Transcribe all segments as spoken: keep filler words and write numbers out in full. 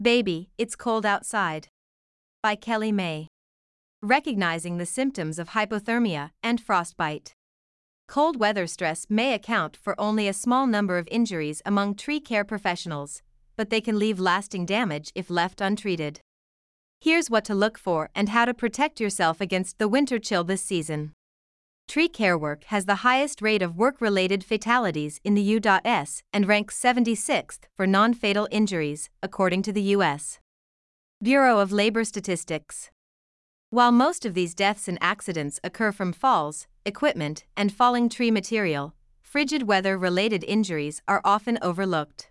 Baby, It's Cold Outside. By Kelly May. Recognizing the symptoms of hypothermia and frostbite. Cold weather stress may account for only a small number of injuries among tree care professionals, but they can leave lasting damage if left untreated. Here's what to look for and how to protect yourself against the winter chill this season. Tree care work has the highest rate of work-related fatalities in the U S and ranks seventy-sixth for non-fatal injuries, according to the U S Bureau of Labor Statistics. While most of these deaths and accidents occur from falls, equipment, and falling tree material, frigid weather-related injuries are often overlooked.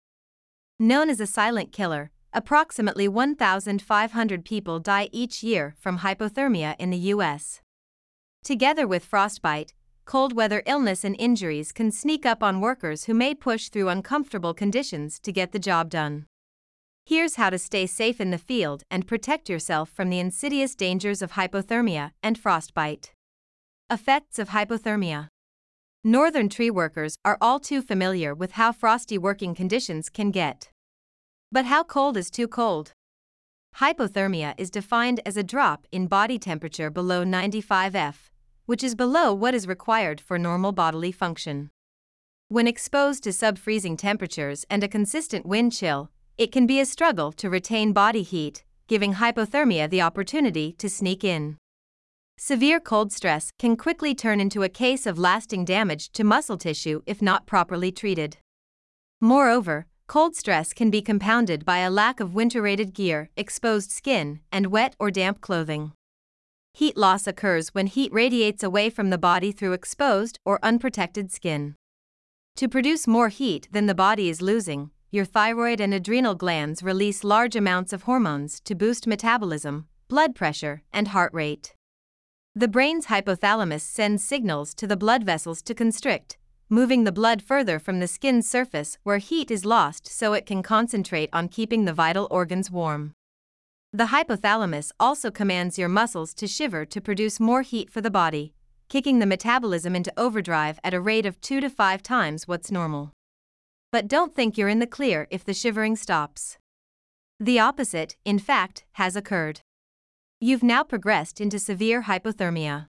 Known as a silent killer, approximately one thousand five hundred people die each year from hypothermia in the U S Together with frostbite, cold weather illness and injuries can sneak up on workers who may push through uncomfortable conditions to get the job done. Here's how to stay safe in the field and protect yourself from the insidious dangers of hypothermia and frostbite. Effects of hypothermia. Northern tree workers are all too familiar with how frosty working conditions can get. But how cold is too cold? Hypothermia is defined as a drop in body temperature below ninety-five degrees Fahrenheit, which is below what is required for normal bodily function. When exposed to sub-freezing temperatures and a consistent wind chill, it can be a struggle to retain body heat, giving hypothermia the opportunity to sneak in. Severe cold stress can quickly turn into a case of lasting damage to muscle tissue if not properly treated. Moreover, cold stress can be compounded by a lack of winter-rated gear, exposed skin, and wet or damp clothing. Heat loss occurs when heat radiates away from the body through exposed or unprotected skin. To produce more heat than the body is losing, your thyroid and adrenal glands release large amounts of hormones to boost metabolism, blood pressure, and heart rate. The brain's hypothalamus sends signals to the blood vessels to constrict, moving the blood further from the skin's surface where heat is lost so it can concentrate on keeping the vital organs warm. The hypothalamus also commands your muscles to shiver to produce more heat for the body, kicking the metabolism into overdrive at a rate of two to five times what's normal. But don't think you're in the clear if the shivering stops. The opposite, in fact, has occurred. You've now progressed into severe hypothermia.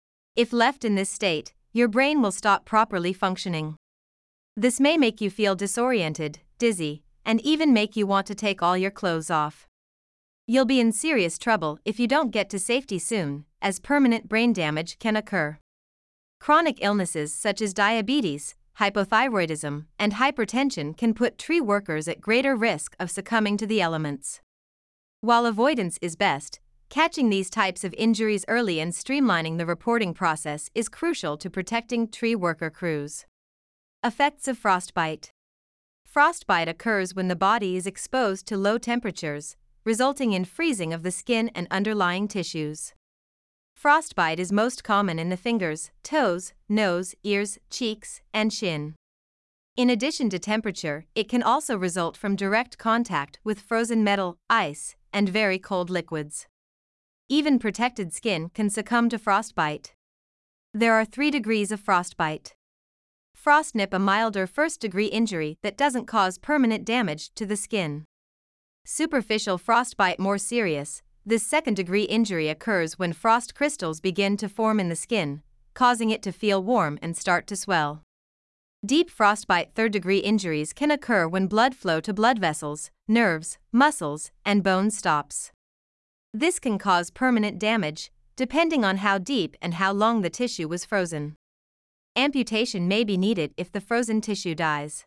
If left in this state, your brain will stop properly functioning. This may make you feel disoriented, dizzy, and even make you want to take all your clothes off. You'll be in serious trouble if you don't get to safety soon, as permanent brain damage can occur. Chronic illnesses such as diabetes, hypothyroidism, and hypertension can put tree workers at greater risk of succumbing to the elements. While avoidance is best, catching these types of injuries early and streamlining the reporting process is crucial to protecting tree worker crews. Effects of frostbite. Frostbite occurs when the body is exposed to low temperatures, resulting in freezing of the skin and underlying tissues. Frostbite is most common in the fingers, toes, nose, ears, cheeks, and shin. In addition to temperature, it can also result from direct contact with frozen metal, ice, and very cold liquids. Even protected skin can succumb to frostbite. There are three degrees of frostbite. Frostnip, a milder first-degree injury that doesn't cause permanent damage to the skin. Superficial frostbite, more serious. This second-degree injury occurs when frost crystals begin to form in the skin, causing it to feel warm and start to swell. Deep frostbite, third-degree injuries can occur when blood flow to blood vessels, nerves, muscles, and bones stops. This can cause permanent damage, depending on how deep and how long the tissue was frozen. Amputation may be needed if the frozen tissue dies.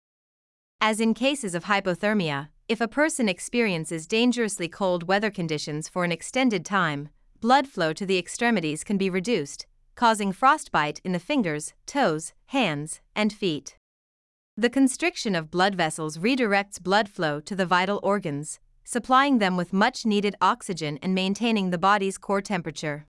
As in cases of hypothermia, if a person experiences dangerously cold weather conditions for an extended time, blood flow to the extremities can be reduced, causing frostbite in the fingers, toes, hands, and feet. The constriction of blood vessels redirects blood flow to the vital organs, supplying them with much-needed oxygen and maintaining the body's core temperature.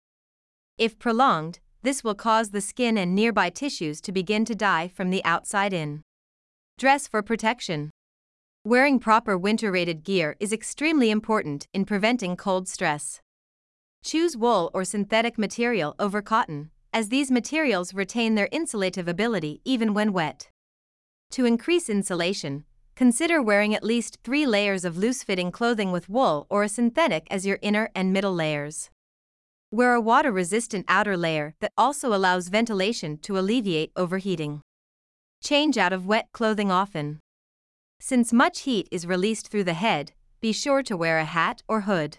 If prolonged, this will cause the skin and nearby tissues to begin to die from the outside in. Dress for protection. Wearing proper winter-rated gear is extremely important in preventing cold stress. Choose wool or synthetic material over cotton, as these materials retain their insulative ability even when wet. To increase insulation, consider wearing at least three layers of loose-fitting clothing with wool or a synthetic as your inner and middle layers. Wear a water-resistant outer layer that also allows ventilation to alleviate overheating. Change out of wet clothing often. Since much heat is released through the head, be sure to wear a hat or hood.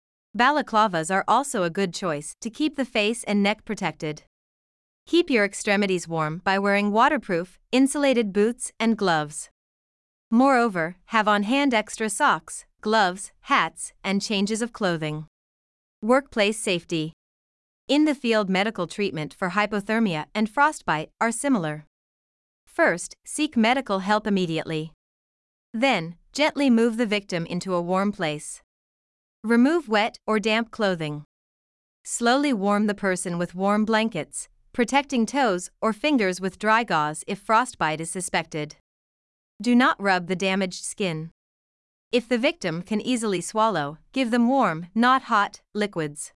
Balaclavas are also a good choice to keep the face and neck protected. Keep your extremities warm by wearing waterproof, insulated boots and gloves. Moreover, have on hand extra socks, gloves, hats, and changes of clothing. Workplace safety. In the field, medical treatment for hypothermia and frostbite are similar. First, seek medical help immediately. Then, gently move the victim into a warm place. Remove wet or damp clothing. Slowly warm the person with warm blankets, protecting toes or fingers with dry gauze if frostbite is suspected. Do not rub the damaged skin. If the victim can easily swallow, give them warm, not hot, liquids.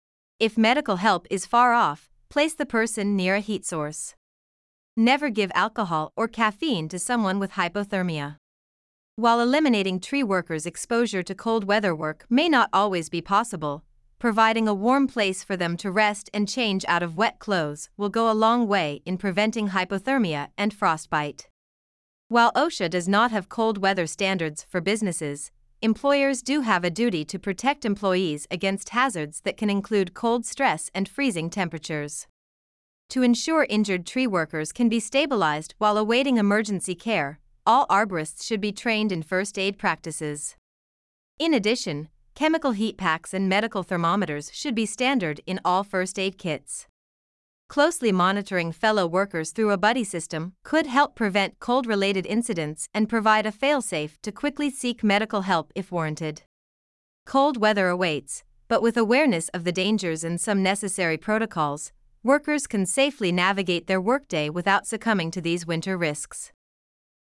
If medical help is far off, place the person near a heat source. Never give alcohol or caffeine to someone with hypothermia. While eliminating tree workers' exposure to cold weather work may not always be possible, providing a warm place for them to rest and change out of wet clothes will go a long way in preventing hypothermia and frostbite. While OSHA does not have cold weather standards for businesses, employers do have a duty to protect employees against hazards that can include cold stress and freezing temperatures. To ensure injured tree workers can be stabilized while awaiting emergency care, all arborists should be trained in first aid practices. In addition, chemical heat packs and medical thermometers should be standard in all first aid kits. Closely monitoring fellow workers through a buddy system could help prevent cold-related incidents and provide a failsafe to quickly seek medical help if warranted. Cold weather awaits, but with awareness of the dangers and some necessary protocols, workers can safely navigate their workday without succumbing to these winter risks.